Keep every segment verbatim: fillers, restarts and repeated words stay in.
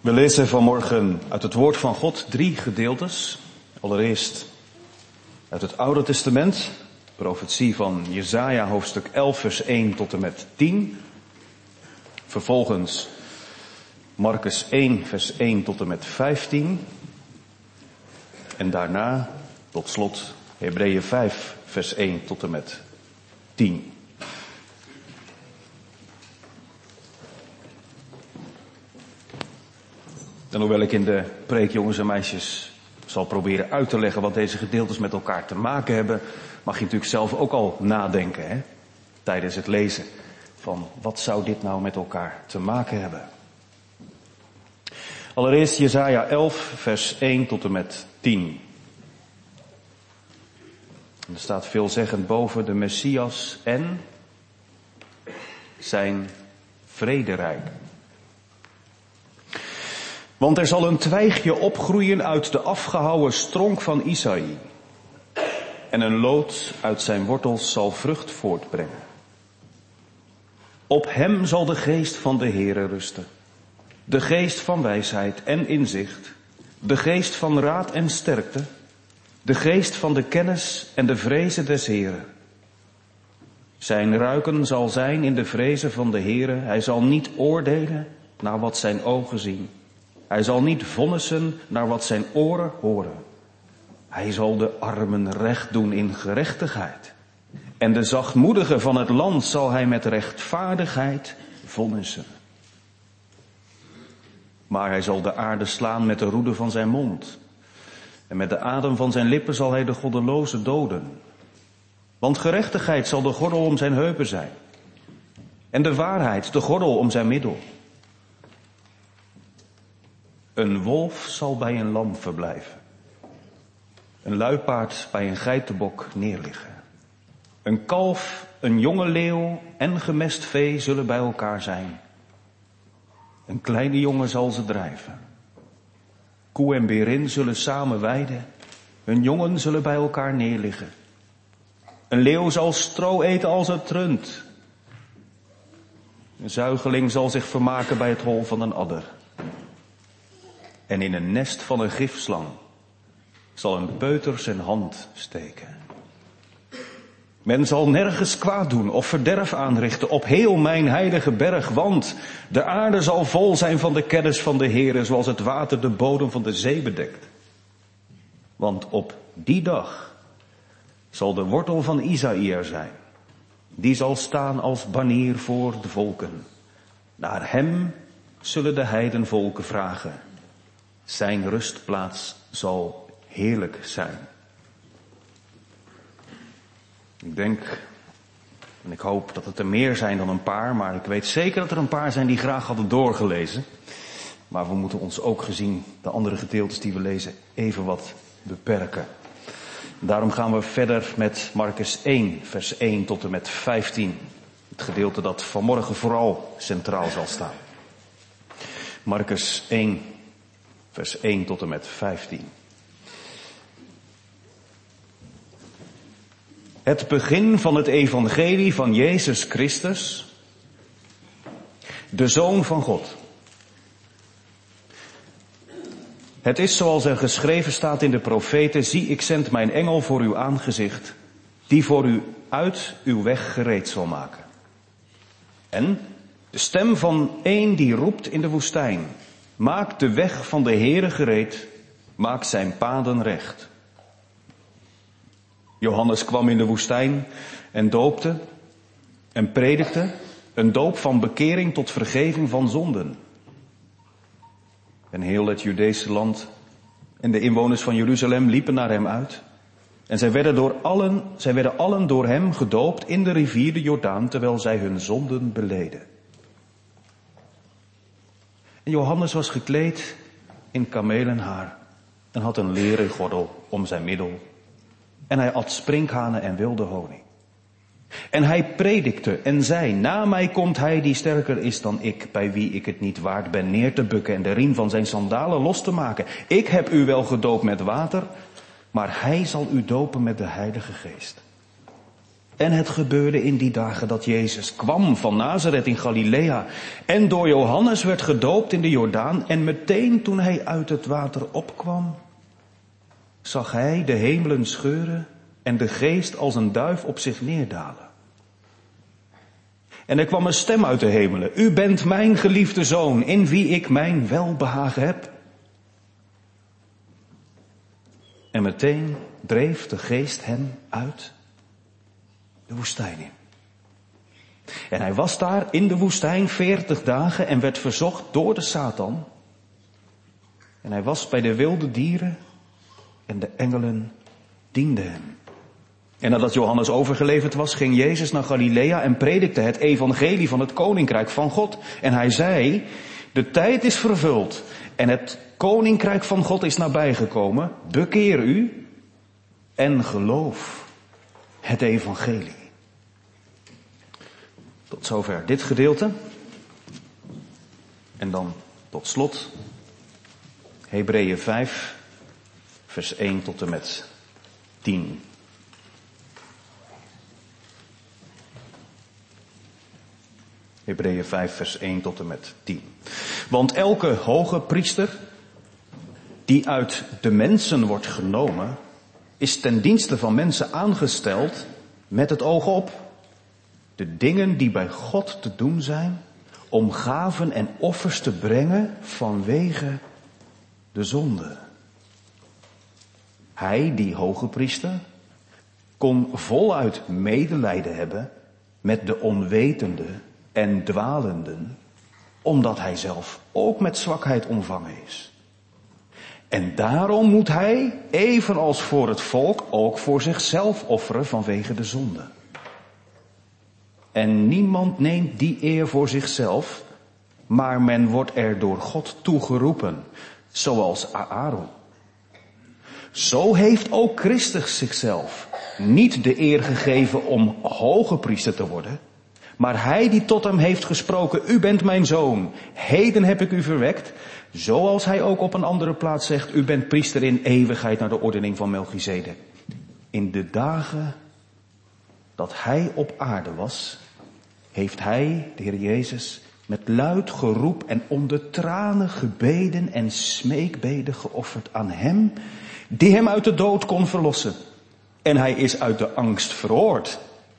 We lezen vanmorgen uit het woord van God drie gedeeltes. Allereerst uit het Oude Testament, profetie van Jesaja hoofdstuk elf vers één tot en met tien. Vervolgens Marcus één vers één tot en met vijftien. En daarna tot slot Hebreeën vijf vers één tot en met tien. En hoewel ik in de preek, jongens en meisjes, zal proberen uit te leggen wat deze gedeeltes met elkaar te maken hebben, mag je natuurlijk zelf ook al nadenken, hè, tijdens het lezen van wat zou dit nou met elkaar te maken hebben. Allereerst Jesaja elf vers één tot en met tien. Er staat veelzeggend boven de Messias en zijn vrederijk. Want er zal een twijgje opgroeien uit de afgehouwen stronk van Isaïe. En een loot uit zijn wortels zal vrucht voortbrengen. Op hem zal de geest van de Heere rusten. De geest van wijsheid en inzicht. De geest van raad en sterkte. De geest van de kennis en de vrezen des Heeren. Zijn ruiken zal zijn in de vrezen van de Heere. Hij zal niet oordelen naar wat zijn ogen zien. Hij zal niet vonnissen naar wat zijn oren horen. Hij zal de armen recht doen in gerechtigheid. En de zachtmoedigen van het land zal hij met rechtvaardigheid vonnissen. Maar hij zal de aarde slaan met de roede van zijn mond. En met de adem van zijn lippen zal hij de goddeloze doden. Want gerechtigheid zal de gordel om zijn heupen zijn. En de waarheid de gordel om zijn middel. Een wolf zal bij een lam verblijven. Een luipaard bij een geitenbok neerliggen. Een kalf, een jonge leeuw en gemest vee zullen bij elkaar zijn. Een kleine jongen zal ze drijven. Koe en berin zullen samen weiden. Hun jongen zullen bij elkaar neerliggen. Een leeuw zal stro eten als het rund. Een zuigeling zal zich vermaken bij het hol van een adder. En in een nest van een gifslang zal een peuter zijn hand steken. Men zal nergens kwaad doen of verderf aanrichten op heel mijn heilige berg, want de aarde zal vol zijn van de kennis van de Heere, zoals het water de bodem van de zee bedekt. Want op die dag zal de wortel van Isaïe er zijn. Die zal staan als banier voor de volken. Naar hem zullen de heidenvolken vragen. Zijn rustplaats zal heerlijk zijn. Ik denk, en ik hoop dat het er meer zijn dan een paar, maar ik weet zeker dat er een paar zijn die graag hadden doorgelezen. Maar we moeten ons ook gezien de andere gedeeltes die we lezen even wat beperken. Daarom gaan we verder met Marcus één, vers één tot en met vijftien. Het gedeelte dat vanmorgen vooral centraal zal staan. Marcus één, vers één tot en met vijftien. Het begin van het evangelie van Jezus Christus, de Zoon van God. Het is zoals er geschreven staat in de profeten, zie ik zend mijn engel voor uw aangezicht, die voor u uit uw weg gereed zal maken. En de stem van een die roept in de woestijn, maak de weg van de Heere gereed, maak zijn paden recht. Johannes kwam in de woestijn en doopte en predikte een doop van bekering tot vergeving van zonden. En heel het Judeese land en de inwoners van Jeruzalem liepen naar hem uit. En zij werden, door allen, zij werden allen door hem gedoopt in de rivier de Jordaan, terwijl zij hun zonden beleden. En Johannes was gekleed in kamelenhaar en had een leren gordel om zijn middel. En hij at sprinkhanen en wilde honing. En hij predikte en zei, na mij komt hij die sterker is dan ik, bij wie ik het niet waard ben neer te bukken en de riem van zijn sandalen los te maken. Ik heb u wel gedoopt met water, maar hij zal u dopen met de Heilige Geest. En het gebeurde in die dagen dat Jezus kwam van Nazareth in Galilea en door Johannes werd gedoopt in de Jordaan. En meteen toen hij uit het water opkwam, zag hij de hemelen scheuren en de geest als een duif op zich neerdalen. En er kwam een stem uit de hemelen: U bent mijn geliefde zoon, in wie ik mijn welbehagen heb. En meteen dreef de geest hem uit de woestijn in. En hij was daar in de woestijn veertig dagen en werd verzocht door de Satan. En hij was bij de wilde dieren en de engelen dienden hem. En nadat Johannes overgeleverd was, ging Jezus naar Galilea en predikte het evangelie van het koninkrijk van God. En hij zei: de tijd is vervuld en het koninkrijk van God is nabijgekomen. Bekeer u en geloof het evangelie. Tot zover dit gedeelte. En dan tot slot Hebreeën vijf, vers één tot en met tien. Hebreeën vijf, vers één tot en met tien. Want elke hoge priester die uit de mensen wordt genomen, is ten dienste van mensen aangesteld met het oog op de dingen die bij God te doen zijn, om gaven en offers te brengen vanwege de zonde. Hij, die hoge priester, kon voluit medelijden hebben met de onwetende en dwalenden, omdat hij zelf ook met zwakheid omvangen is. En daarom moet hij, evenals voor het volk, ook voor zichzelf offeren vanwege de zonde. En niemand neemt die eer voor zichzelf, maar men wordt er door God toegeroepen, zoals Aaron. Zo heeft ook Christus zichzelf niet de eer gegeven om hoge priester te worden, maar hij die tot hem heeft gesproken: U bent mijn zoon, heden heb ik u verwekt. Zoals hij ook op een andere plaats zegt: U bent priester in eeuwigheid naar de ordening van Melchizedek. In de dagen dat hij op aarde was, heeft hij, de Heer Jezus, met luid geroep en onder tranen gebeden en smeekbeden geofferd aan hem, die hem uit de dood kon verlossen. En hij is uit de angst verhoord.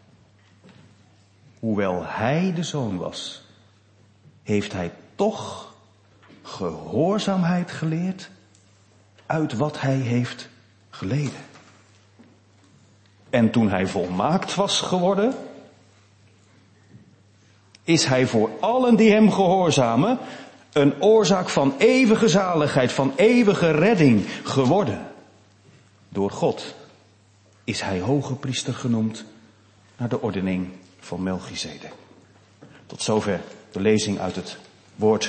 Hoewel hij de zoon was, heeft hij toch gehoorzaamheid geleerd uit wat hij heeft geleden. En toen hij volmaakt was geworden, is hij voor allen die hem gehoorzamen een oorzaak van eeuwige zaligheid, van eeuwige redding geworden. Door God is hij hoge priester genoemd naar de ordening van Melchizedek. Tot zover de lezing uit het woord.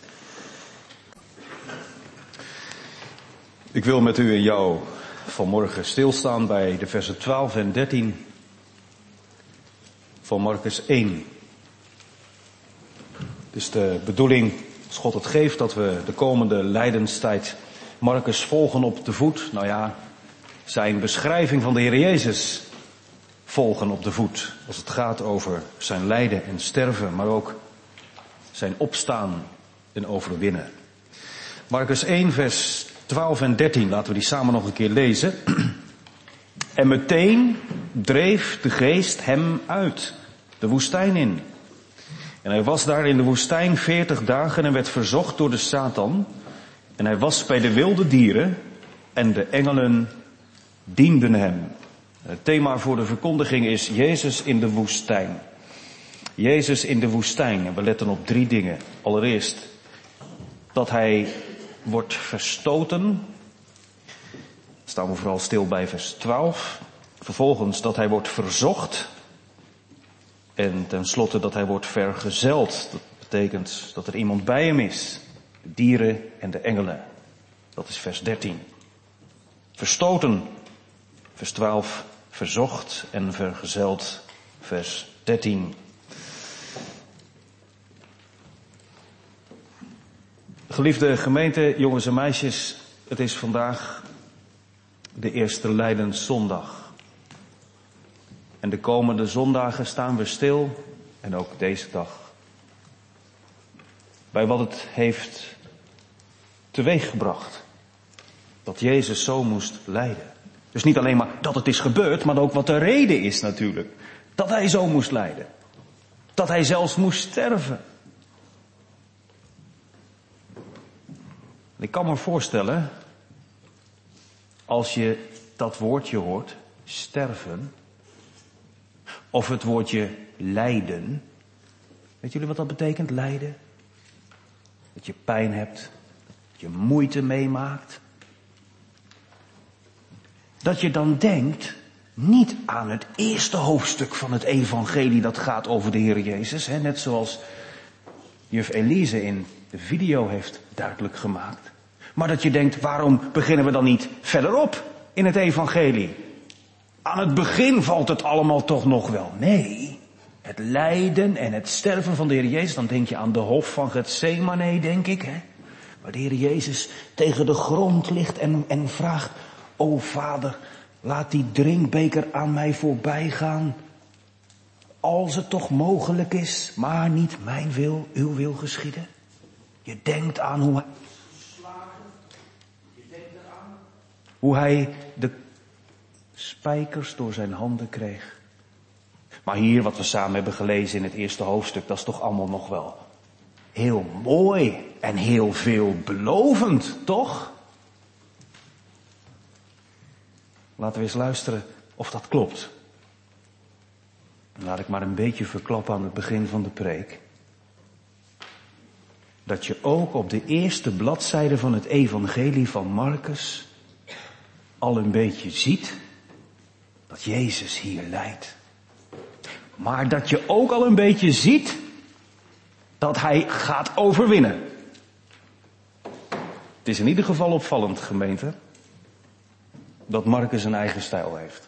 Ik wil met u en jou vanmorgen stilstaan bij de versen twaalf en dertien van Marcus één. Het is de bedoeling, als God het geeft, dat we de komende lijdenstijd Marcus volgen op de voet. Nou ja, zijn beschrijving van de Heer Jezus volgen op de voet. Als het gaat over zijn lijden en sterven, maar ook zijn opstaan en overwinnen. Marcus één, vers twaalf en dertien, laten we die samen nog een keer lezen. En meteen dreef de geest hem uit de woestijn in. En hij was daar in de woestijn veertig dagen en werd verzocht door de Satan. En hij was bij de wilde dieren en de engelen dienden hem. Het thema voor de verkondiging is Jezus in de woestijn. Jezus in de woestijn. En we letten op drie dingen. Allereerst dat hij wordt verstoten. Staan we vooral stil bij vers twaalf. Vervolgens dat hij wordt verzocht. En tenslotte dat hij wordt vergezeld. Dat betekent dat er iemand bij hem is. De dieren en de engelen. Dat is vers dertien. Verstoten, vers twaalf. Verzocht en vergezeld, vers dertien. Geliefde gemeente, jongens en meisjes, het is vandaag de eerste Lijdenszondag. En de komende zondagen staan we stil, en ook deze dag, bij wat het heeft teweeggebracht. Dat Jezus zo moest lijden. Dus niet alleen maar dat het is gebeurd, maar ook wat de reden is natuurlijk. Dat hij zo moest lijden. Dat hij zelfs moest sterven. Ik kan me voorstellen, als je dat woordje hoort, sterven, of het woordje lijden. Weet jullie wat dat betekent, lijden? Dat je pijn hebt, dat je moeite meemaakt. Dat je dan denkt, niet aan het eerste hoofdstuk van het evangelie dat gaat over de Heer Jezus. Hè, net zoals juf Elise in de video heeft duidelijk gemaakt. Maar dat je denkt, waarom beginnen we dan niet verderop in het evangelie? Aan het begin valt het allemaal toch nog wel. Nee, het lijden en het sterven van de Heer Jezus. Dan denk je aan de hof van Getsemane, denk ik. Hè? Waar de Heer Jezus tegen de grond ligt en, en vraagt, o Vader, laat die drinkbeker aan mij voorbij gaan. Als het toch mogelijk is, maar niet mijn wil, uw wil geschieden. Je denkt aan hoe hij slagen, je denkt eraan hoe hij de spijkers door zijn handen kreeg. Maar hier, wat we samen hebben gelezen in het eerste hoofdstuk, dat is toch allemaal nog wel heel mooi en heel veelbelovend, toch? Laten we eens luisteren of dat klopt. Laat ik maar een beetje verklappen aan het begin van de preek. Dat je ook op de eerste bladzijde van het evangelie van Marcus al een beetje ziet dat Jezus hier lijdt. Maar dat je ook al een beetje ziet dat hij gaat overwinnen. Het is in ieder geval opvallend, gemeente, dat Marcus een eigen stijl heeft.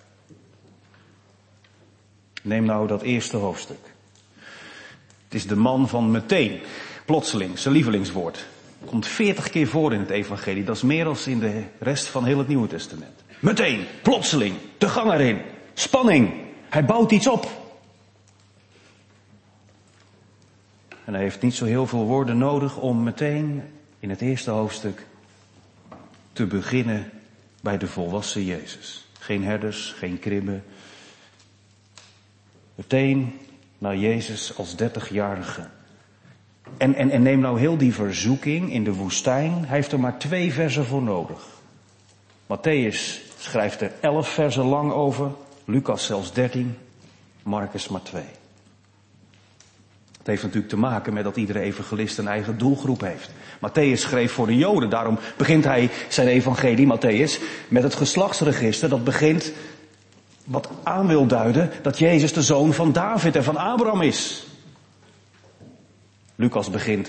Neem nou dat eerste hoofdstuk. Het is de man van meteen, plotseling, zijn lievelingswoord. Komt veertig keer voor in het evangelie. Dat is meer dan in de rest van heel het Nieuwe Testament. Meteen, plotseling, de gang erin. Spanning, hij bouwt iets op. En hij heeft niet zo heel veel woorden nodig om meteen in het eerste hoofdstuk te beginnen bij de volwassen Jezus. Geen herders, geen kribben. Meteen naar Jezus als dertigjarige. En, en, en neem nou heel die verzoeking in de woestijn. Hij heeft er maar twee versen voor nodig. Matthäus schrijft er elf versen lang over. Lucas zelfs dertien. Marcus maar twee. Het heeft natuurlijk te maken met dat iedere evangelist een eigen doelgroep heeft. Matthäus schreef voor de Joden. Daarom begint hij zijn evangelie, Matthäus, met het geslachtsregister. Dat begint wat aan wil duiden dat Jezus de zoon van David en van Abraham is. Lucas begint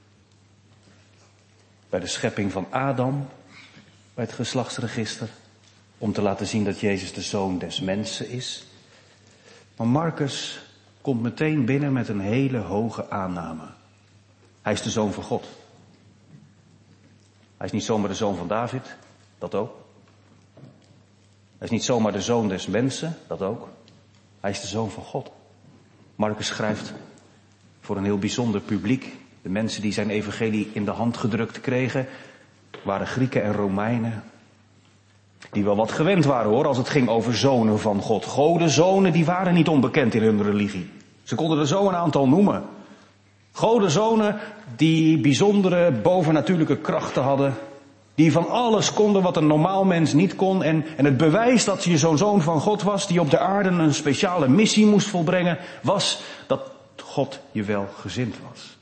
bij de schepping van Adam, bij het geslachtsregister, om te laten zien dat Jezus de zoon des mensen is. Maar Marcus komt meteen binnen met een hele hoge aanname. Hij is de zoon van God. Hij is niet zomaar de zoon van David, dat ook. Hij is niet zomaar de zoon des mensen, dat ook. Hij is de zoon van God. Marcus schrijft voor een heel bijzonder publiek. De mensen die zijn evangelie in de hand gedrukt kregen, waren Grieken en Romeinen. Die wel wat gewend waren hoor, als het ging over zonen van God. Godenzonen, die waren niet onbekend in hun religie. Ze konden er zo een aantal noemen. Godenzonen die bijzondere bovennatuurlijke krachten hadden. Die van alles konden wat een normaal mens niet kon. En, en het bewijs dat je zo'n zoon van God was, die op de aarde een speciale missie moest volbrengen, was dat God je wel gezind was.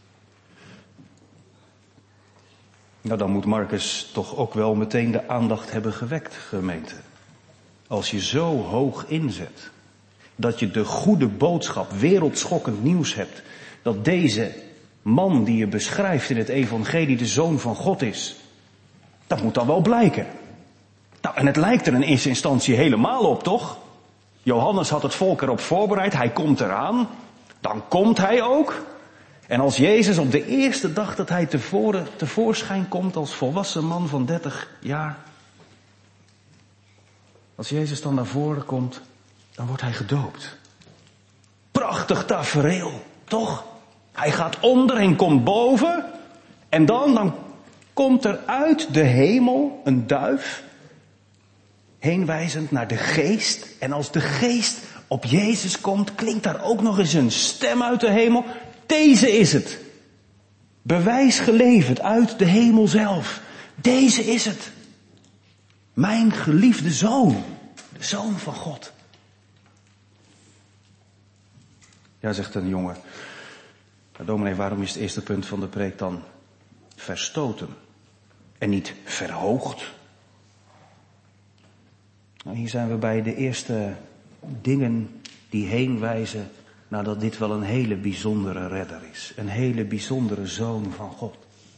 Nou, dan moet Marcus toch ook wel meteen de aandacht hebben gewekt, gemeente. Als je zo hoog inzet, dat je de goede boodschap, wereldschokkend nieuws hebt, dat deze man die je beschrijft in het evangelie de zoon van God is, dat moet dan wel blijken. Nou, en het lijkt er in eerste instantie helemaal op, toch? Johannes had het volk erop voorbereid, hij komt eraan, dan komt hij ook. En als Jezus op de eerste dag dat hij tevoren, tevoorschijn komt als volwassen man van dertig jaar. Als Jezus dan naar voren komt, dan wordt hij gedoopt. Prachtig tafereel, toch? Hij gaat onder en komt boven. En dan, dan komt er uit de hemel een duif, heenwijzend naar de geest. En als de geest op Jezus komt, klinkt daar ook nog eens een stem uit de hemel. Deze is het. Bewijs geleverd uit de hemel zelf. Deze is het. Mijn geliefde zoon. De zoon van God. Ja, zegt een jongen. Maar dominee, waarom is het eerste punt van de preek dan verstoten? En niet verhoogd? Nou, hier zijn we bij de eerste dingen die heen wijzen naar dat dit wel een hele bijzondere redder is. Een hele bijzondere zoon van God.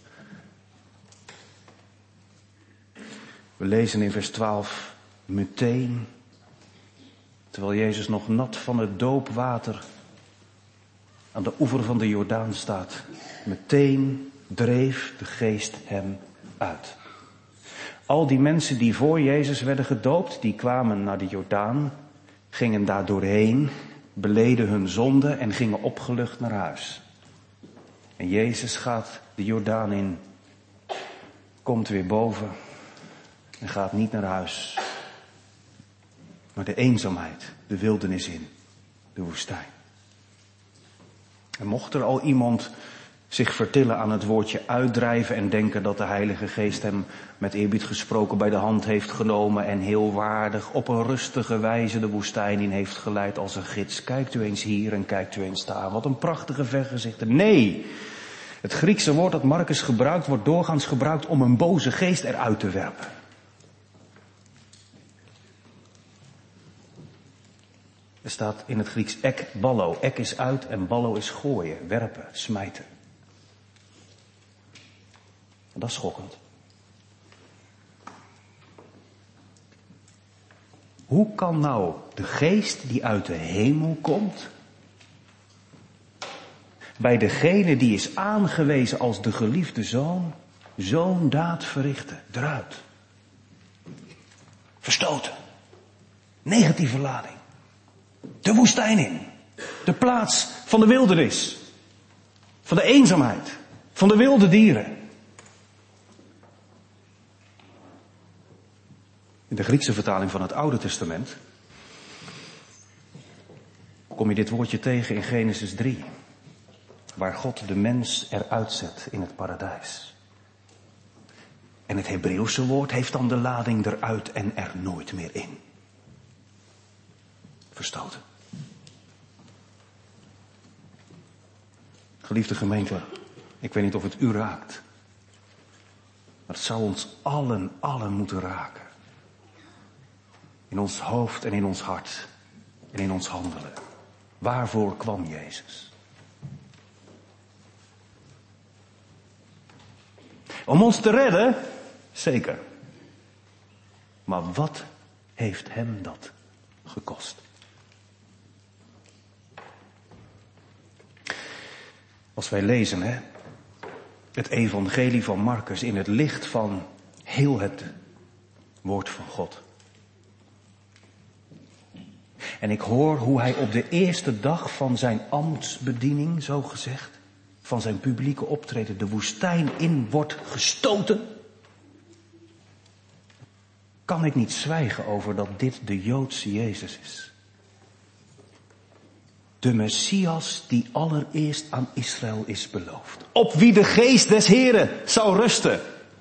We lezen in vers twaalf, meteen, terwijl Jezus nog nat van het doopwater aan de oever van de Jordaan staat, meteen dreef de geest hem uit. Al die mensen die voor Jezus werden gedoopt, die kwamen naar de Jordaan, gingen daar doorheen, beleden hun zonde en gingen opgelucht naar huis. En Jezus gaat de Jordaan in, komt weer boven en gaat niet naar huis, maar de eenzaamheid, de wildernis in, de woestijn. En mocht er al iemand zich vertillen aan het woordje uitdrijven en denken dat de Heilige Geest hem met eerbied gesproken bij de hand heeft genomen en heel waardig op een rustige wijze de woestijn in heeft geleid als een gids. Kijkt u eens hier en kijkt u eens daar. Wat een prachtige vergezichten. Nee, het Griekse woord dat Marcus gebruikt wordt doorgaans gebruikt om een boze geest eruit te werpen. Er staat in het Grieks ek ballo. Ek is uit en ballo is gooien, werpen, smijten. En dat is schokkend. Hoe kan nou de geest die uit de hemel komt, bij degene die is aangewezen als de geliefde zoon, zo'n daad verrichten? Eruit. Verstoten. Negatieve lading. De woestijn in. De plaats van de wildernis. Van de eenzaamheid. Van de wilde dieren. In de Griekse vertaling van het Oude Testament kom je dit woordje tegen in Genesis drie. Waar God de mens eruit zet in het paradijs. En het Hebreeuwse woord heeft dan de lading eruit en er nooit meer in. Verstoten. Geliefde gemeente, ik weet niet of het u raakt. Maar het zou ons allen, allen moeten raken. In ons hoofd en in ons hart. En in ons handelen. Waarvoor kwam Jezus? Om ons te redden? Zeker. Maar wat heeft hem dat gekost? Als wij lezen, hè, het evangelie van Marcus in het licht van heel het woord van God. En ik hoor hoe hij op de eerste dag van zijn ambtsbediening, zo gezegd, van zijn publieke optreden, de woestijn in wordt gestoten. Kan ik niet zwijgen over dat dit de Joodse Jezus is. De Messias die allereerst aan Israël is beloofd. Op wie de geest des Heren zou rusten.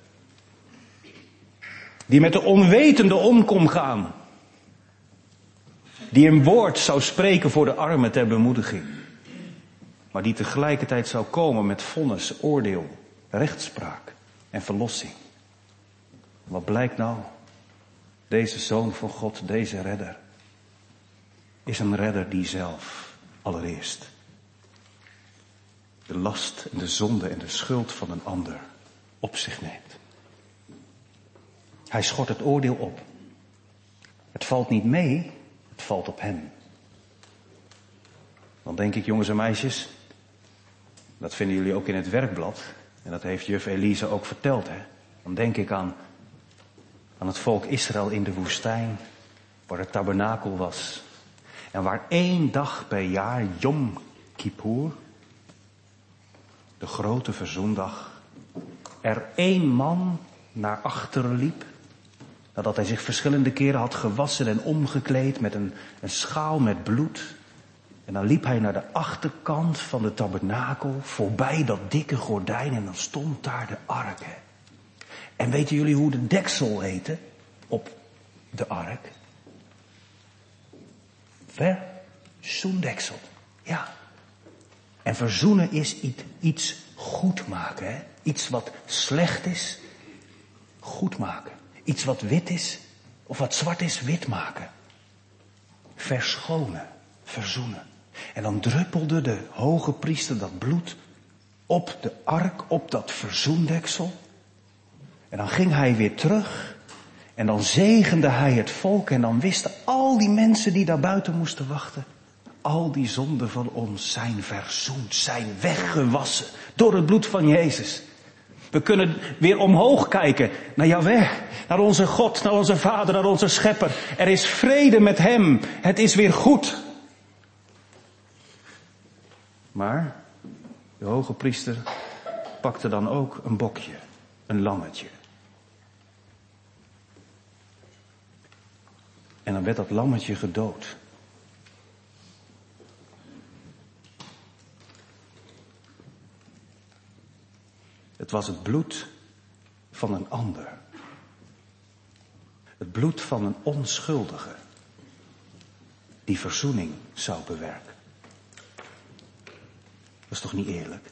Die met de onwetende om kon gaan. Die een woord zou spreken voor de armen ter bemoediging. Maar die tegelijkertijd zou komen met vonnis, oordeel, rechtspraak en verlossing. Wat blijkt nou? Deze zoon van God, deze redder, is een redder die zelf allereerst de last en de zonde en de schuld van een ander op zich neemt. Hij schort het oordeel op. Het valt niet mee, het valt op hem. Dan denk ik, jongens en meisjes, dat vinden jullie ook in het werkblad, en dat heeft juf Elise ook verteld, hè. Dan denk ik aan, aan het volk Israël in de woestijn, waar het tabernakel was. En waar één dag per jaar, Yom Kippur, de grote verzoendag, er één man naar achteren liep, nadat hij zich verschillende keren had gewassen en omgekleed met een, een schaal met bloed. En dan liep hij naar de achterkant van de tabernakel, voorbij dat dikke gordijn, en dan stond daar de ark. En weten jullie hoe de deksel heette op de ark? Verzoendeksel. Ja. En verzoenen is iets, iets goed maken. Hè? Iets wat slecht is, goed maken. Iets wat wit is, of wat zwart is, wit maken. Verschonen, verzoenen. En dan druppelde de hoge priester dat bloed op de ark, op dat verzoendeksel. En dan ging hij weer terug. En dan zegende hij het volk. En dan wisten al die mensen die daar buiten moesten wachten. Al die zonden van ons zijn verzoend, zijn weggewassen door het bloed van Jezus. We kunnen weer omhoog kijken naar Jahweh, naar onze God, naar onze Vader, naar onze Schepper. Er is vrede met Hem. Het is weer goed. Maar de hoge priester pakte dan ook een bokje, een lammetje. En dan werd dat lammetje gedood. Het was het bloed van een ander. Het bloed van een onschuldige die verzoening zou bewerken. Dat is toch niet eerlijk?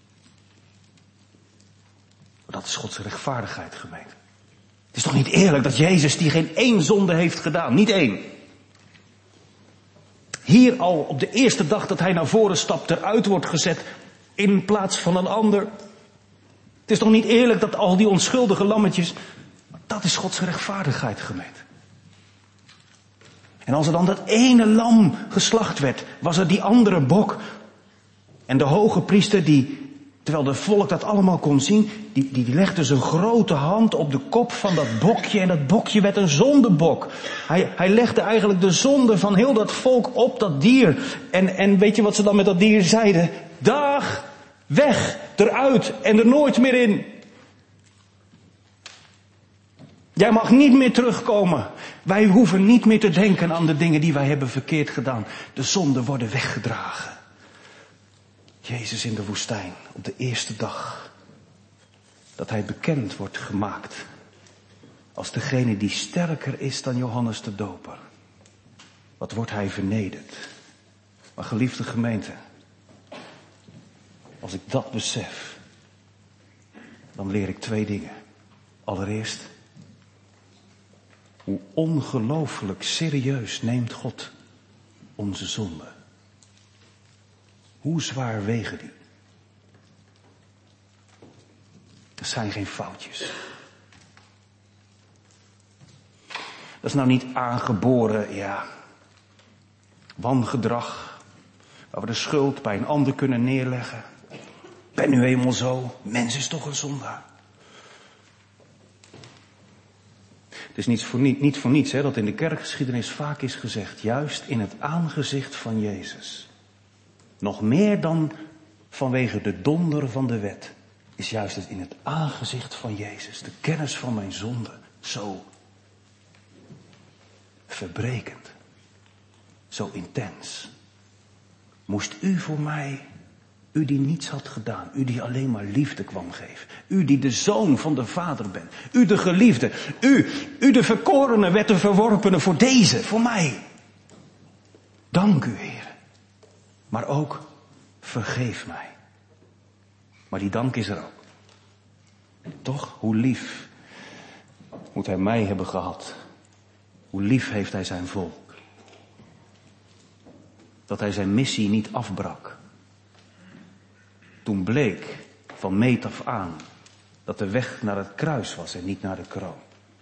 Dat is Gods rechtvaardigheid, gemeente. Het is toch niet eerlijk dat Jezus die geen één zonde heeft gedaan, niet één. Hier al op de eerste dag dat hij naar voren stapt, eruit wordt gezet in plaats van een ander. Het is toch niet eerlijk dat al die onschuldige lammetjes, dat is Gods rechtvaardigheid, gemeente. En als er dan dat ene lam geslacht werd, was er die andere bok. En de hoge priester die, terwijl de volk dat allemaal kon zien, die, die legde zijn grote hand op de kop van dat bokje en dat bokje werd een zondebok. Hij, hij legde eigenlijk de zonde van heel dat volk op dat dier. En, en weet je wat ze dan met dat dier zeiden? Dag, weg, eruit en er nooit meer in. Jij mag niet meer terugkomen. Wij hoeven niet meer te denken aan de dingen die wij hebben verkeerd gedaan. De zonden worden weggedragen. Jezus in de woestijn, op de eerste dag dat hij bekend wordt gemaakt als degene die sterker is dan Johannes de Doper. Wat wordt hij vernederd. Maar geliefde gemeente, als ik dat besef, dan leer ik twee dingen. Allereerst, hoe ongelooflijk serieus neemt God onze zonde. Hoe zwaar wegen die? Dat zijn geen foutjes. Dat is nou niet aangeboren, ja, wangedrag, waar we de schuld bij een ander kunnen neerleggen. Ik ben nu eenmaal zo, mens is toch een zondaar. Het is niet voor, niet, niet voor niets hè, dat in de kerkgeschiedenis vaak is gezegd, juist in het aangezicht van Jezus. Nog meer dan vanwege de donder van de wet, is juist het in het aangezicht van Jezus, de kennis van mijn zonde, zo verbrekend, zo intens. Moest u voor mij, u die niets had gedaan, u die alleen maar liefde kwam geven, u die de zoon van de Vader bent, u de geliefde, u, u de verkorene werd de verworpene voor deze, voor mij. Dank u, Heer. Maar ook, vergeef mij. Maar die dank is er ook. Toch, hoe lief moet hij mij hebben gehad. Hoe lief heeft hij zijn volk. Dat hij zijn missie niet afbrak. Toen bleek, van meet af aan, dat de weg naar het kruis was en niet naar de kroon.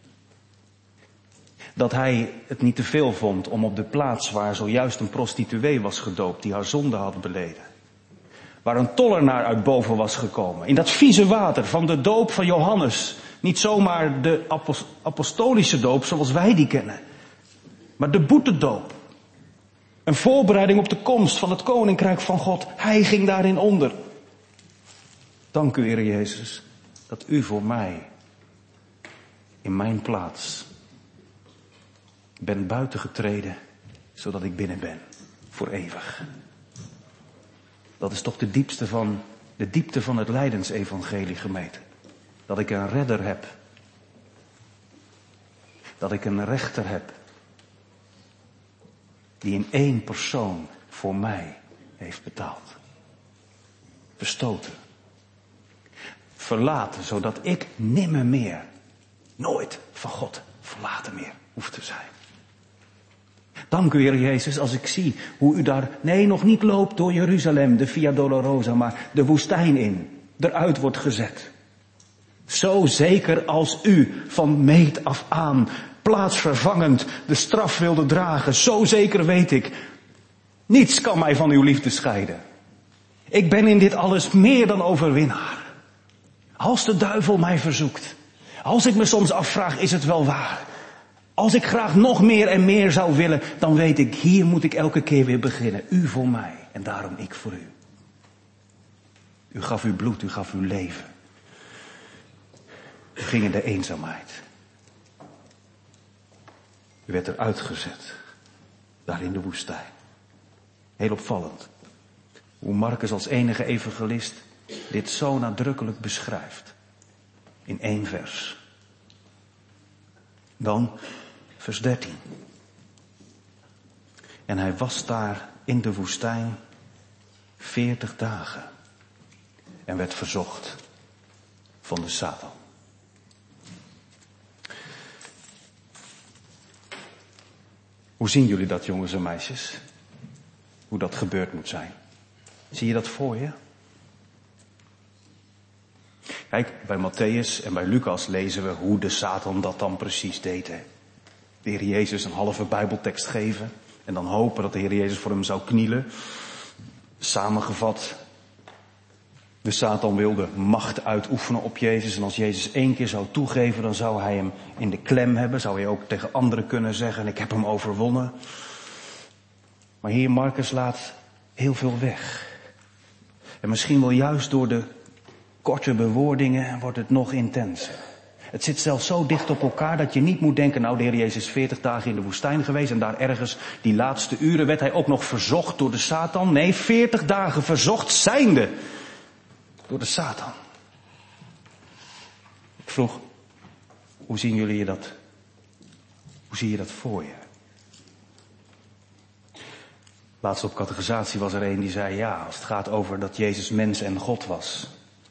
Dat hij het niet te veel vond om op de plaats waar zojuist een prostituee was gedoopt, die haar zonde had beleden. Waar een tollenaar uit boven was gekomen. In dat vieze water van de doop van Johannes. Niet zomaar de apostolische doop zoals wij die kennen. Maar de boetedoop. Een voorbereiding op de komst van het koninkrijk van God. Hij ging daarin onder. Dank u, Heer Jezus, dat u voor mij, in mijn plaats, bent buitengetreden, zodat ik binnen ben, voor eeuwig. Dat is toch de diepste van, de diepte van het lijdensevangelie, gemeente. Dat ik een redder heb. Dat ik een rechter heb. Die in één persoon voor mij heeft betaald. Verstoten. Verlaten, zodat ik nimmer meer, nooit van God verlaten meer hoef te zijn. Dank u, Heer Jezus, als ik zie hoe u daar, nee, nog niet loopt door Jeruzalem, de Via Dolorosa, maar de woestijn in, eruit wordt gezet. Zo zeker als u van meet af aan, plaatsvervangend, de straf wilde dragen, zo zeker weet ik, niets kan mij van uw liefde scheiden. Ik ben in dit alles meer dan overwinnaar. Als de duivel mij verzoekt, als ik me soms afvraag, is het wel waar? Als ik graag nog meer en meer zou willen, dan weet ik, hier moet ik elke keer weer beginnen. U voor mij en daarom ik voor u. U gaf uw bloed, u gaf uw leven. U ging in de eenzaamheid. U werd eruit gezet, daar in de woestijn. Heel opvallend. Hoe Marcus als enige evangelist dit zo nadrukkelijk beschrijft. In één vers. Dan vers dertien. En hij was daar in de woestijn veertig dagen. En werd verzocht van de Satan. Hoe zien jullie dat, jongens en meisjes? Hoe dat gebeurd moet zijn. Zie je dat voor je? Kijk, bij Matthäus en bij Lucas lezen we hoe de Satan dat dan precies deed. Hè? De Heer Jezus een halve Bijbeltekst geven en dan hopen dat de Heer Jezus voor hem zou knielen. Samengevat, de Satan wilde macht uitoefenen op Jezus en als Jezus één keer zou toegeven, dan zou hij hem in de klem hebben. Zou hij ook tegen anderen kunnen zeggen, ik heb hem overwonnen. Maar hier Marcus laat heel veel weg. En misschien wel juist door de korte bewoordingen wordt het nog intenser. Het zit zelfs zo dicht op elkaar dat je niet moet denken, nou de Heer Jezus is veertig dagen in de woestijn geweest en daar ergens die laatste uren werd hij ook nog verzocht door de Satan. Nee, veertig dagen verzocht zijnde door de Satan. Ik vroeg, hoe zien jullie je dat? Hoe zie je dat voor je? Laatst op catechisatie was er een die zei, ja, als het gaat over dat Jezus mens en God was,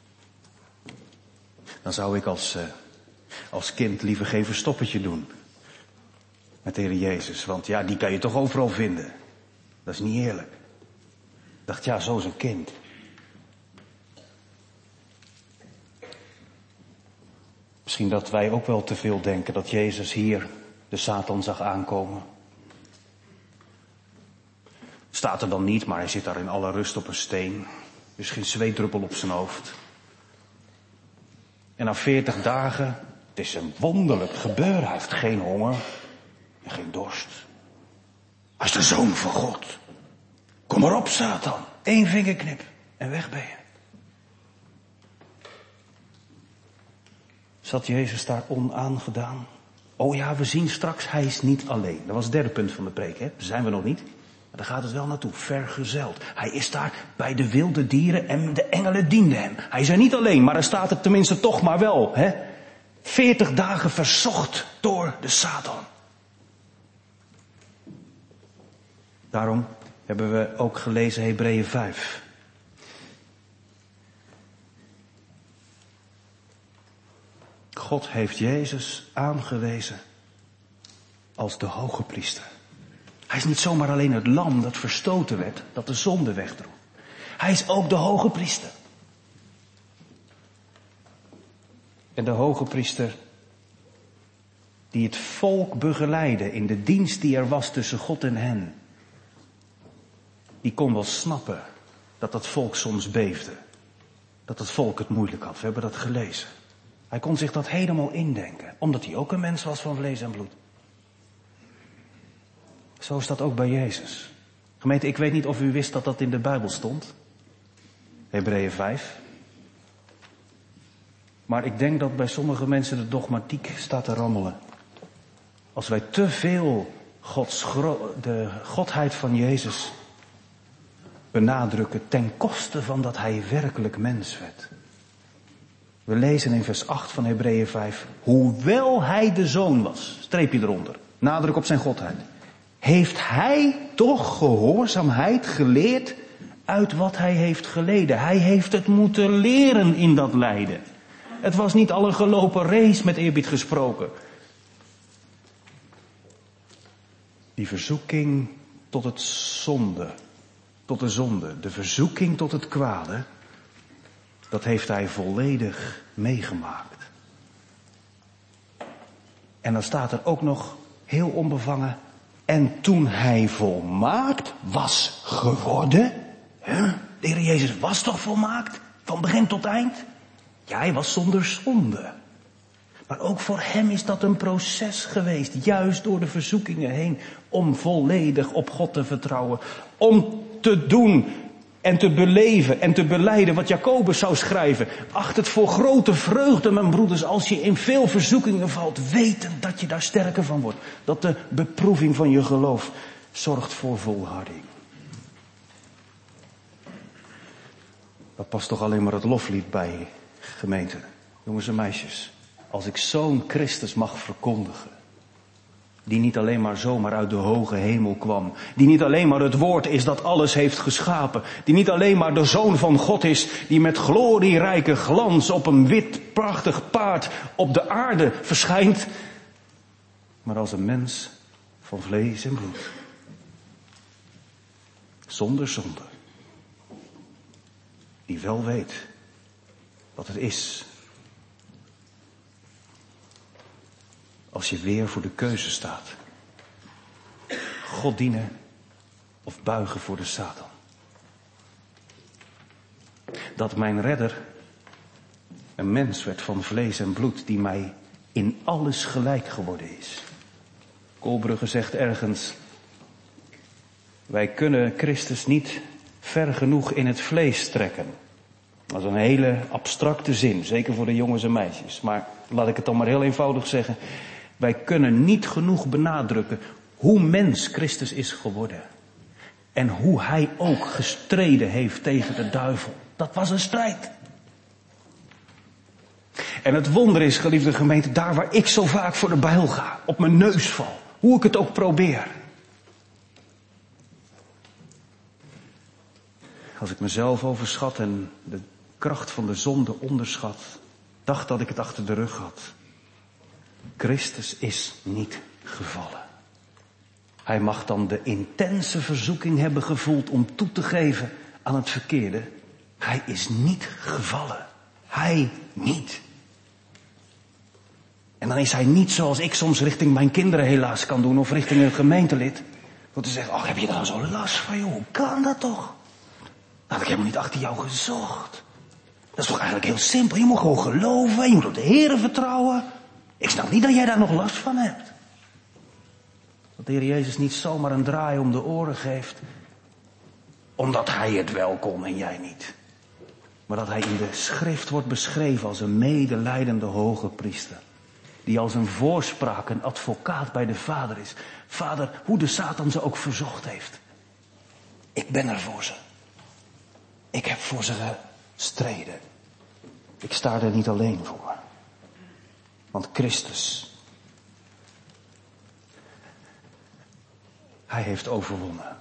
dan zou ik als, uh, als kind liever geen verstoppertje doen met de Heer Jezus. Want ja, die kan je toch overal vinden. Dat is niet eerlijk. Ik dacht, ja, zo is een kind. Misschien dat wij ook wel te veel denken dat Jezus hier de Satan zag aankomen. Staat er dan niet, maar hij zit daar in alle rust op een steen. Er is geen zweetdruppel op zijn hoofd. En na veertig dagen, het is een wonderlijk gebeuren. Hij heeft geen honger en geen dorst. Hij is de Zoon van God. Kom maar op, Satan. Eén vingerknip en weg ben je. Zat Jezus daar onaangedaan? Oh ja, we zien straks, hij is niet alleen. Dat was het derde punt van de preek, hè? Daar zijn we nog niet. Maar daar gaat het wel naartoe, vergezeld. Hij is daar bij de wilde dieren en de engelen dienden hem. Hij is er niet alleen, maar er staat er tenminste toch maar wel, hè? Veertig dagen verzocht door de Satan. Daarom hebben we ook gelezen Hebreeën vijf. God heeft Jezus aangewezen als de hoge priester. Hij is niet zomaar alleen het lam dat verstoten werd, dat de zonde wegdroeg. Hij is ook de hoge priester. En de hoge priester die het volk begeleidde in de dienst die er was tussen God en hen. Die kon wel snappen dat dat volk soms beefde. Dat het volk het moeilijk had. We hebben dat gelezen. Hij kon zich dat helemaal indenken. Omdat hij ook een mens was van vlees en bloed. Zo is dat ook bij Jezus. Gemeente, ik weet niet of u wist dat dat in de Bijbel stond. Hebreeën vijf. Maar ik denk dat bij sommige mensen de dogmatiek staat te rammelen. Als wij te veel Gods gro- de godheid van Jezus benadrukken ten koste van dat hij werkelijk mens werd. We lezen in vers acht van Hebreeën vijf. Hoewel hij de zoon was, streepje eronder, nadruk op zijn godheid. Heeft hij toch gehoorzaamheid geleerd uit wat hij heeft geleden. Hij heeft het moeten leren in dat lijden. Het was niet al een gelopen race met eerbied gesproken. Die verzoeking tot het zonde, tot de zonde, de verzoeking tot het kwade, dat heeft hij volledig meegemaakt. En dan staat er ook nog heel onbevangen, en toen hij volmaakt was geworden, huh? De Heer Jezus was toch volmaakt, van begin tot eind? Ja, hij was zonder zonde. Maar ook voor hem is dat een proces geweest, juist door de verzoekingen heen, om volledig op God te vertrouwen. Om te doen en te beleven en te belijden wat Jacobus zou schrijven. Acht het voor grote vreugde, mijn broeders, als je in veel verzoekingen valt, weten dat je daar sterker van wordt. Dat de beproeving van je geloof zorgt voor volharding. Dat past toch alleen maar het loflied bij, gemeente, jongens en meisjes. Als ik zo'n Christus mag verkondigen, die niet alleen maar zomaar uit de hoge hemel kwam, die niet alleen maar het woord is dat alles heeft geschapen, die niet alleen maar de Zoon van God is, die met glorierijke glans op een wit prachtig paard op de aarde verschijnt, maar als een mens van vlees en bloed. Zonder zonde. Die wel weet wat het is als je weer voor de keuze staat. God dienen of buigen voor de Satan. Dat mijn redder een mens werd van vlees en bloed die mij in alles gelijk geworden is. Kolbrugge zegt ergens, wij kunnen Christus niet ver genoeg in het vlees trekken. Dat is een hele abstracte zin, zeker voor de jongens en meisjes. Maar laat ik het dan maar heel eenvoudig zeggen. Wij kunnen niet genoeg benadrukken hoe mens Christus is geworden. En hoe hij ook gestreden heeft tegen de duivel. Dat was een strijd. En het wonder is, geliefde gemeente, daar waar ik zo vaak voor de bijl ga, op mijn neus val, hoe ik het ook probeer. Als ik mezelf overschat en de kracht van de zonde onderschat, dacht dat ik het achter de rug had. Christus is niet gevallen. Hij mag dan de intense verzoeking hebben gevoeld om toe te geven aan het verkeerde. Hij is niet gevallen. Hij niet. En dan is hij niet zoals ik soms richting mijn kinderen helaas kan doen, of richting een gemeentelid. Door te zeggen, ach, heb je daar zo last van, joh? Hoe kan dat toch? Dat had ik helemaal niet achter jou gezocht. Dat is toch eigenlijk heel simpel. Je moet gewoon geloven, je moet op de Heere vertrouwen. Ik snap niet dat jij daar nog last van hebt. Dat de Heer Jezus niet zomaar een draai om de oren geeft, omdat hij het wel kon en jij niet. Maar dat hij in de schrift wordt beschreven als een medelijdende hoge priester. Die als een voorspraak, een advocaat bij de Vader is. Vader, hoe de Satan ze ook verzocht heeft. Ik ben er voor ze. Ik heb voor ze gestreden. Ik sta er niet alleen voor. Want Christus, hij heeft overwonnen.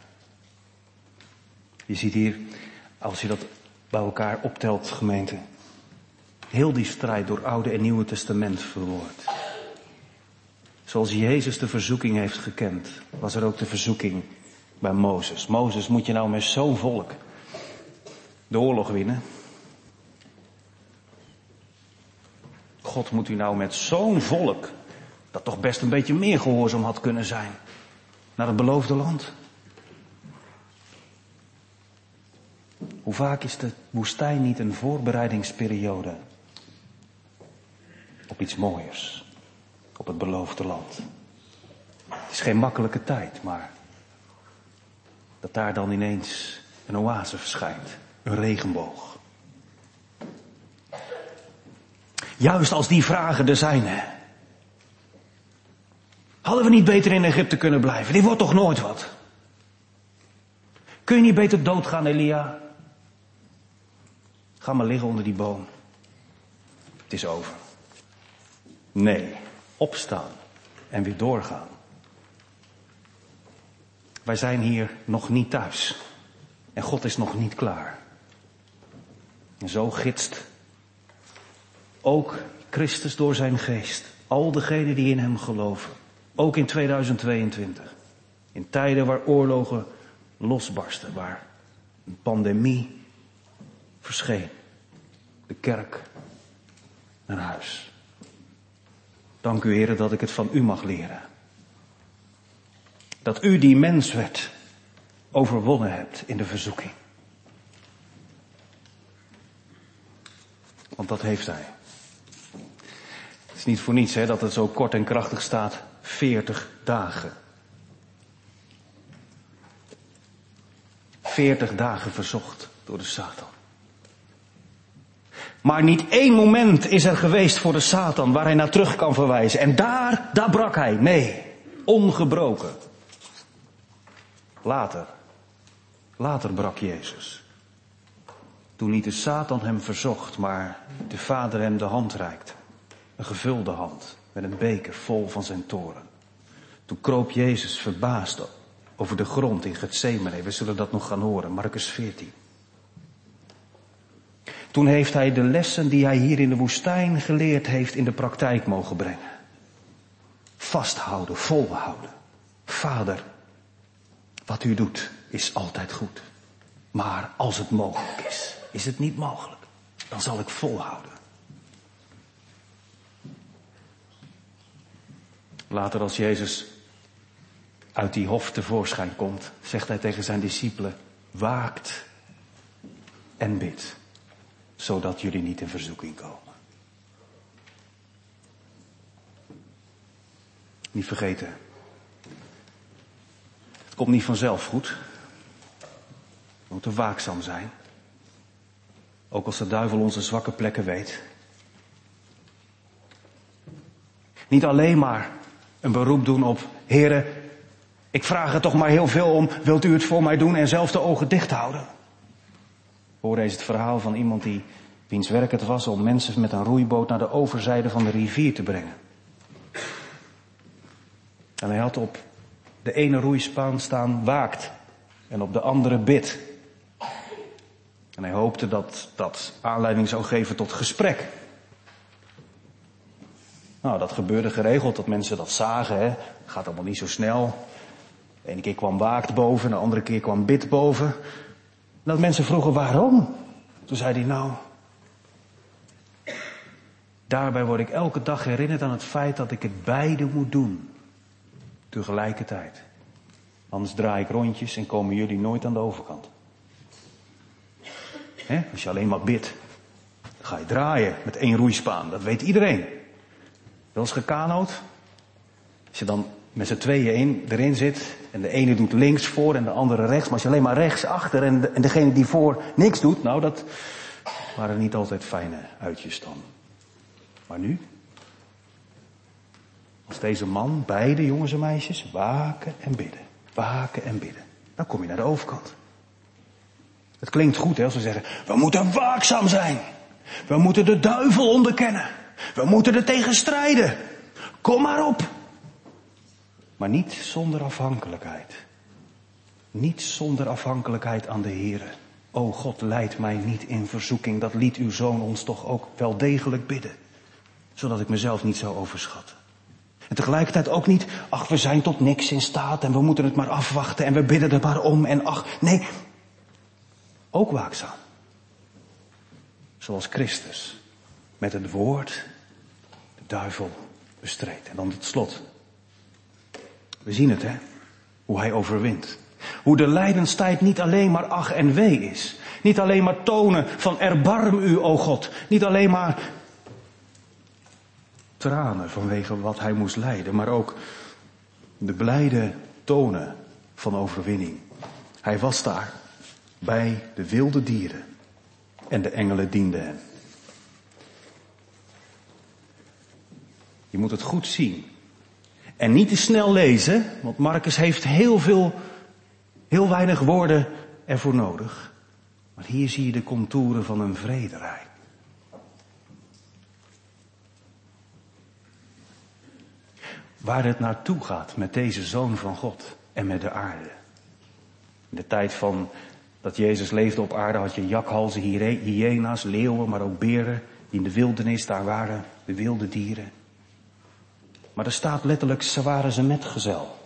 Je ziet hier, als je dat bij elkaar optelt, gemeente, heel die strijd door Oude en Nieuwe Testament verwoord. Zoals Jezus de verzoeking heeft gekend, was er ook de verzoeking bij Mozes. Mozes, moet je nou met zo'n volk de oorlog winnen? God, moet u nou met zo'n volk, dat toch best een beetje meer gehoorzaam had kunnen zijn, naar het beloofde land? Hoe vaak is de woestijn niet een voorbereidingsperiode op iets mooiers, op het beloofde land? Het is geen makkelijke tijd, maar dat daar dan ineens een oase verschijnt. Een regenboog. Juist als die vragen er zijn, hè. Hadden we niet beter in Egypte kunnen blijven? Dit wordt toch nooit wat? Kun je niet beter doodgaan, Elia? Ga maar liggen onder die boom. Het is over. Nee, opstaan en weer doorgaan. Wij zijn hier nog niet thuis. En God is nog niet klaar. En zo gidst ook Christus door zijn geest al degenen die in hem geloven. Ook in tweeduizend tweeëntwintig. In tijden waar oorlogen losbarsten, waar een pandemie verscheen. De kerk naar huis. Dank u, Heer, dat ik het van u mag leren. Dat u die mens werd, overwonnen hebt in de verzoeking. Want dat heeft hij. Het is niet voor niets, hè, dat het zo kort en krachtig staat. Veertig dagen. Veertig dagen verzocht door de Satan. Maar niet één moment is er geweest voor de Satan waar hij naar terug kan verwijzen. En daar, daar brak hij. Nee, ongebroken. Later, later brak Jezus. Toen niet de Satan hem verzocht, maar de Vader hem de hand reikte. Een gevulde hand met een beker vol van zijn toorn. Toen kroop Jezus verbaasd over de grond in Getsemane. We zullen dat nog gaan horen, Marcus veertien. Toen heeft hij de lessen die hij hier in de woestijn geleerd heeft in de praktijk mogen brengen. Vasthouden, volhouden. Vader, wat u doet is altijd goed. Maar als het mogelijk is, is het niet mogelijk. Dan zal ik volhouden. Later als Jezus uit die hof tevoorschijn komt, zegt hij tegen zijn discipelen, waakt en bid, zodat jullie niet in verzoeking komen. Niet vergeten, het komt niet vanzelf goed. We moeten waakzaam zijn. Ook als de duivel onze zwakke plekken weet. Niet alleen maar een beroep doen op, Heere, ik vraag er toch maar heel veel om, wilt u het voor mij doen en zelf de ogen dicht houden? Hoor eens het verhaal van iemand die, wiens werk het was om mensen met een roeiboot naar de overzijde van de rivier te brengen. En hij had op de ene roeispaan staan waakt en op de andere bid. En hij hoopte dat dat aanleiding zou geven tot gesprek. Nou, dat gebeurde geregeld, dat mensen dat zagen, hè. Gaat allemaal niet zo snel. De ene keer kwam waakt boven, de andere keer kwam bid boven. En dat mensen vroegen waarom. Toen zei hij, nou, daarbij word ik elke dag herinnerd aan het feit dat ik het beide moet doen. Tegelijkertijd. Anders draai ik rondjes en komen jullie nooit aan de overkant. Hè? Als je alleen maar bidt, dan ga je draaien met één roeispaan. Dat weet iedereen. Wel eens gekanoot? Als je dan met z'n tweeën in, erin zit en de ene doet links voor en de andere rechts. Maar als je alleen maar rechts achter en, de, en degene die voor niks doet, nou dat waren niet altijd fijne uitjes dan. Maar nu? Als deze man, beide jongens en meisjes, waken en bidden. Waken en bidden. Dan kom je naar de overkant. Het klinkt goed, hè, als we zeggen, we moeten waakzaam zijn. We moeten de duivel onderkennen. We moeten er tegen strijden. Kom maar op. Maar niet zonder afhankelijkheid. Niet zonder afhankelijkheid aan de Heere. O God, leid mij niet in verzoeking. Dat liet uw Zoon ons toch ook wel degelijk bidden. Zodat ik mezelf niet zou overschatten. En tegelijkertijd ook niet, ach, we zijn tot niks in staat en we moeten het maar afwachten en we bidden er maar om en ach, nee. Ook waakzaam. Zoals Christus met het woord de duivel bestreed. En dan tot slot. We zien het, hè. Hoe hij overwint. Hoe de lijdenstijd niet alleen maar ach en wee is. Niet alleen maar tonen van erbarm u, o God. Niet alleen maar tranen vanwege wat hij moest lijden. Maar ook de blijde tonen van overwinning. Hij was daar, bij de wilde dieren. En de engelen dienden hem. Je moet het goed zien. En niet te snel lezen, want Marcus heeft heel veel, heel weinig woorden ervoor nodig. Maar hier zie je de contouren van een vrederijk. Waar het naartoe gaat met deze Zoon van God en met de aarde. In de tijd van dat Jezus leefde op aarde had je jakhalzen, hyena's, leeuwen, maar ook beren die in de wildernis daar waren, de wilde dieren. Maar er staat letterlijk, ze waren zijn metgezel.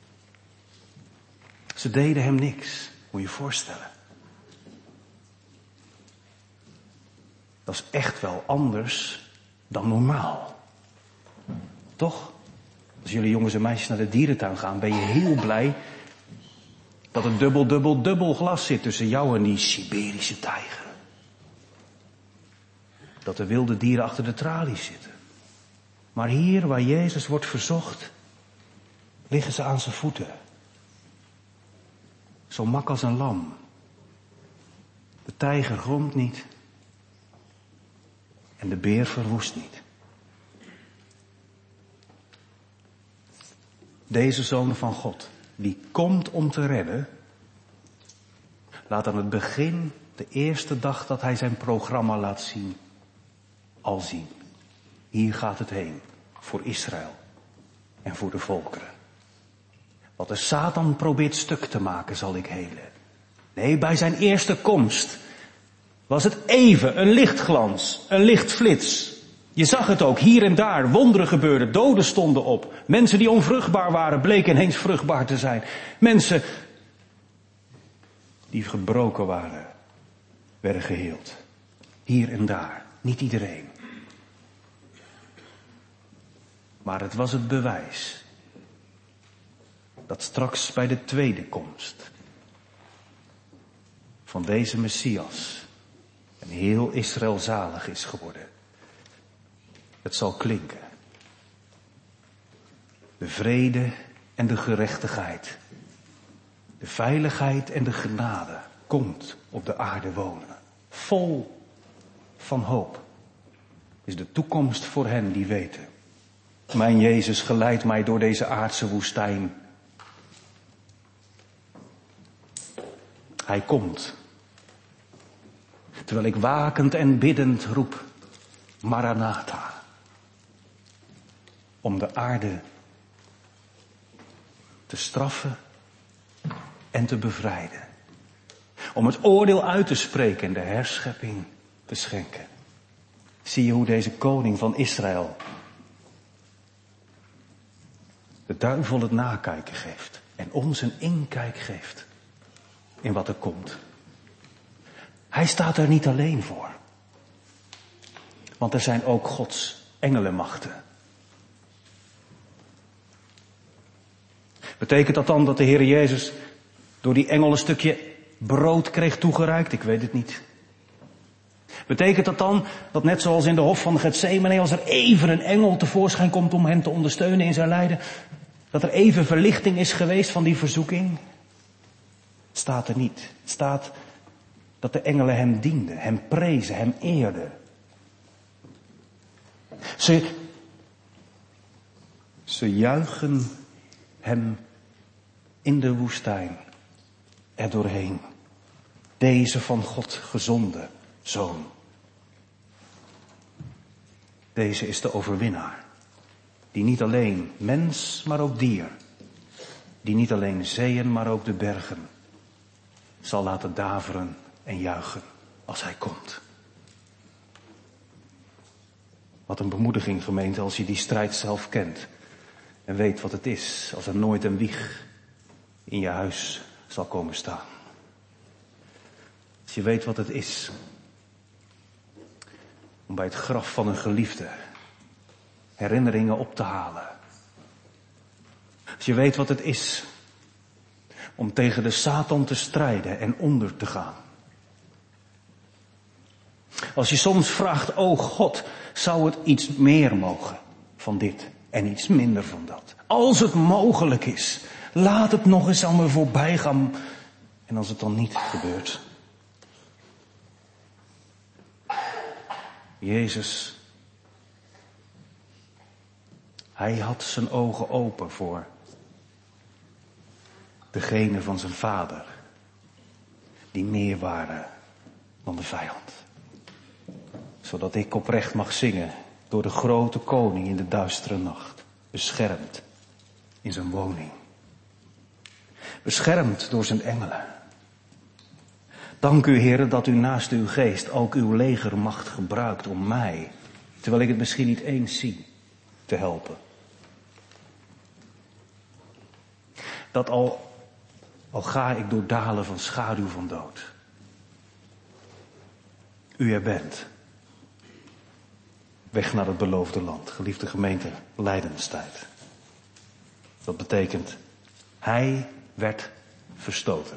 Ze deden hem niks, moet je je voorstellen. Dat is echt wel anders dan normaal. Toch? Als jullie jongens en meisjes naar de dierentuin gaan, ben je heel blij dat er dubbel, dubbel, dubbel glas zit tussen jou en die Siberische tijger. Dat de wilde dieren achter de tralies zitten. Maar hier, waar Jezus wordt verzocht, liggen ze aan zijn voeten. Zo mak als een lam. De tijger gromt niet. En de beer verwoest niet. Deze Zoon van God, die komt om te redden, laat aan het begin, de eerste dag dat hij zijn programma laat zien, al zien. Hier gaat het heen, voor Israël en voor de volkeren. Wat de Satan probeert stuk te maken, zal ik helen. Nee, bij zijn eerste komst was het even een lichtglans, een lichtflits. Je zag het ook, hier en daar, wonderen gebeurden, doden stonden op. Mensen die onvruchtbaar waren, bleken ineens vruchtbaar te zijn. Mensen die gebroken waren, werden geheeld. Hier en daar, niet iedereen. Maar het was het bewijs dat straks bij de tweede komst van deze Messias en heel Israël zalig is geworden. Het zal klinken. De vrede en de gerechtigheid. De veiligheid en de genade komt op de aarde wonen. Vol van hoop is de toekomst voor hen die weten. Mijn Jezus geleidt mij door deze aardse woestijn. Hij komt. Terwijl ik wakend en biddend roep, Maranatha. Om de aarde te straffen en te bevrijden. Om het oordeel uit te spreken en de herschepping te schenken. Zie je hoe deze koning van Israël de duivel het nakijken geeft. En ons een inkijk geeft in wat er komt. Hij staat er niet alleen voor. Want er zijn ook Gods engelenmachten. Betekent dat dan dat de Heer Jezus door die engel een stukje brood kreeg toegereikt? Ik weet het niet. Betekent dat dan dat net zoals in de hof van Getsemane, als er even een engel tevoorschijn komt om hem te ondersteunen in zijn lijden, dat er even verlichting is geweest van die verzoeking? Het staat er niet. Het staat dat de engelen hem dienden, hem prezen, hem eerden. Ze, ze juichen hem in de woestijn er doorheen. Deze van God gezonde Zoon. Deze is de overwinnaar. Die niet alleen mens, maar ook dier. Die niet alleen zeeën, maar ook de bergen zal laten daveren en juichen als hij komt. Wat een bemoediging, gemeente, als je die strijd zelf kent. En weet wat het is als er nooit een wieg in je huis zal komen staan. Als je weet wat het is om bij het graf van een geliefde herinneringen op te halen. Als je weet wat het is om tegen de Satan te strijden en onder te gaan. Als je soms vraagt, o God, zou het iets meer mogen van dit en iets minder van dat. Als het mogelijk is, laat het nog eens aan me voorbij gaan. En als het dan niet gebeurt? Jezus, hij had zijn ogen open voor degene van zijn vader, die meer waren dan de vijand. Zodat ik oprecht mag zingen door de grote koning in de duistere nacht, beschermd in zijn woning. Beschermd door zijn engelen. Dank u, Heere, dat u naast uw geest ook uw legermacht gebruikt om mij, terwijl ik het misschien niet eens zie, te helpen. Dat al, al ga ik door dalen van schaduw van dood, u er bent. Weg naar het beloofde land, geliefde gemeente, lijdenstijd. Dat betekent, hij werd verstoten.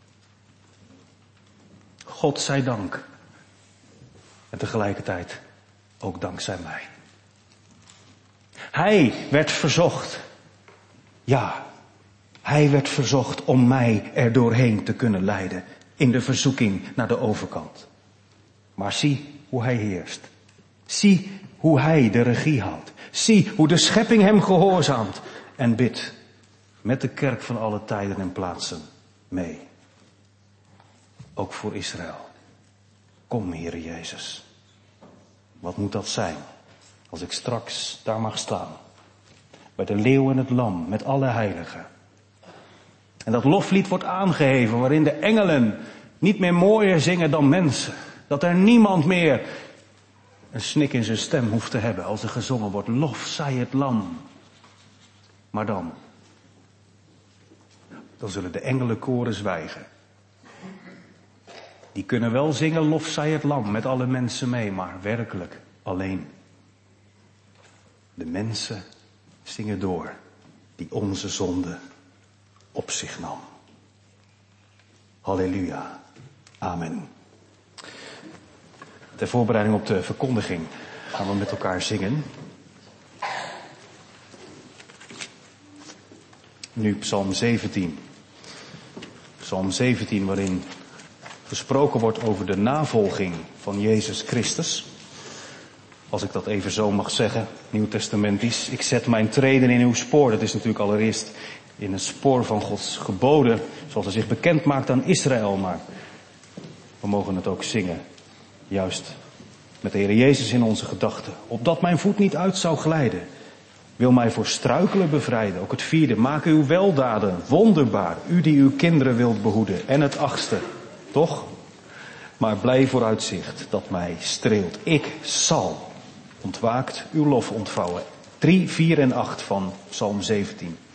God zij dank. En tegelijkertijd ook dankzij mij. Hij werd verzocht. Ja, hij werd verzocht om mij er doorheen te kunnen leiden. In de verzoeking naar de overkant. Maar zie hoe hij heerst. Zie hoe hij de regie houdt. Zie hoe de schepping hem gehoorzaamt. En bidt met de kerk van alle tijden en plaatsen mee. Ook voor Israël. Kom, Heere Jezus. Wat moet dat zijn als ik straks daar mag staan. Bij de leeuw en het lam met alle heiligen. En dat loflied wordt aangeheven waarin de engelen niet meer mooier zingen dan mensen. Dat er niemand meer een snik in zijn stem hoeft te hebben als er gezongen wordt. Lof zij het lam. Maar dan, dan zullen de engelenkoren zwijgen. Die kunnen wel zingen, lof zij het lam, met alle mensen mee, maar werkelijk alleen. De mensen zingen door, die onze zonde op zich nam. Halleluja. Amen. Ter voorbereiding op de verkondiging gaan we met elkaar zingen. Nu Psalm zeventien. Psalm zeventien waarin gesproken wordt over de navolging van Jezus Christus. Als ik dat even zo mag zeggen, nieuwtestamentisch. Ik zet mijn treden in uw spoor. Dat is natuurlijk allereerst in het spoor van Gods geboden, zoals hij zich bekend maakt aan Israël. Maar we mogen het ook zingen, juist met de Heer Jezus in onze gedachten. Opdat mijn voet niet uit zou glijden. Wil mij voor struikelen bevrijden. Ook het vierde, maak uw weldaden wonderbaar. U die uw kinderen wilt behoeden. En het achtste, toch? Maar blij vooruitzicht dat mij streelt. Ik zal ontwaakt uw lof ontvouwen. drie, vier en acht van Psalm zeventien.